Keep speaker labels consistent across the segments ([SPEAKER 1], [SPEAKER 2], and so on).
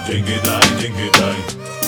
[SPEAKER 1] деньги дай, деньги дай.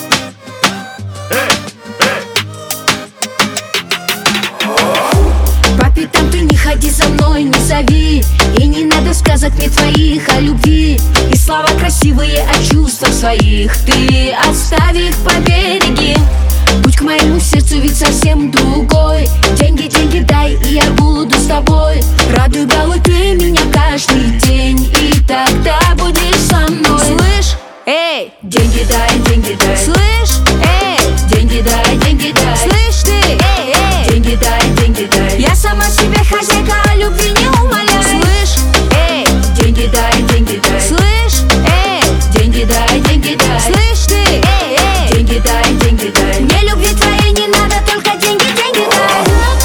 [SPEAKER 2] По пятам ты не ходи за мной, не зови. И не надо сказок мне твоих о любви. И слова красивые о чувствах своих ты оставь их по береги. Путь к моему сердцу ведь совсем другой. Деньги, деньги дай, и я буду с тобой. Радуй балуй ты меня каждый день, и тогда будешь со мной. Слышь, эй, деньги дай, деньги дай. Слышь, эй, деньги дай, деньги дай. Слышь ты, эй, эй, деньги дай, деньги дай. Я сама себе хозяйка, а любви не умоляй. Слышь, эй, деньги дай, деньги дай. Слышь, эй, деньги дай, деньги дай. Слышь ты, эй, эй, деньги дай, деньги дай. Мне любви твоей не надо, только деньги, деньги дай.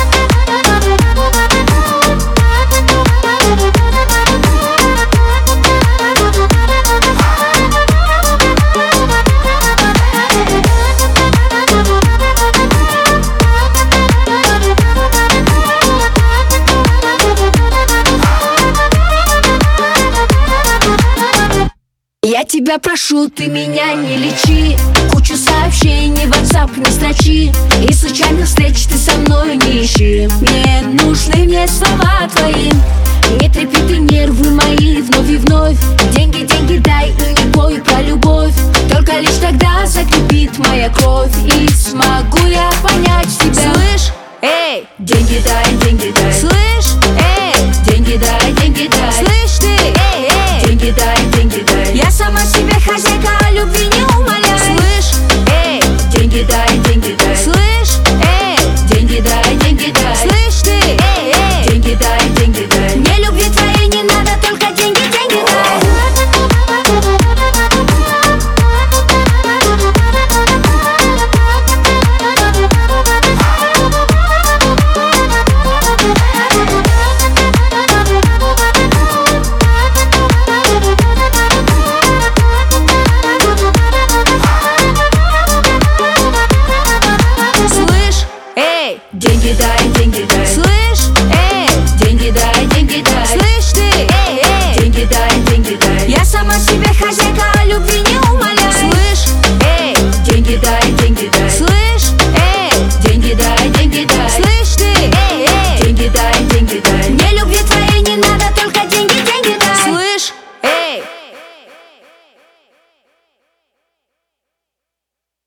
[SPEAKER 2] Я тебя прошу, ты меня не лечи. Кучу сообщений в WhatsApp не строчи. И случайных встреч ты со мной не ищи. Мне нужны мне слова твои. Не трепи ты нервы мои вновь и вновь. Деньги, деньги дай, и не пой про любовь. Только лишь тогда закипит моя кровь, и смогу я понять тебя. Слышь, эй, деньги дай, деньги дай. Слышь, эй, деньги дай, деньги дай. Слышь ты, эй, эй, деньги дай, деньги дай. Я сама себе хозяйка, а любви не умоляй. Слышь, эй, деньги дай, деньги дай. Слышь, эй, деньги дай, деньги дай. Слышь ты, эй, эй, деньги дай, деньги дай. Мне любви твоей не надо, только деньги, деньги дай. Деньги дай, деньги дай.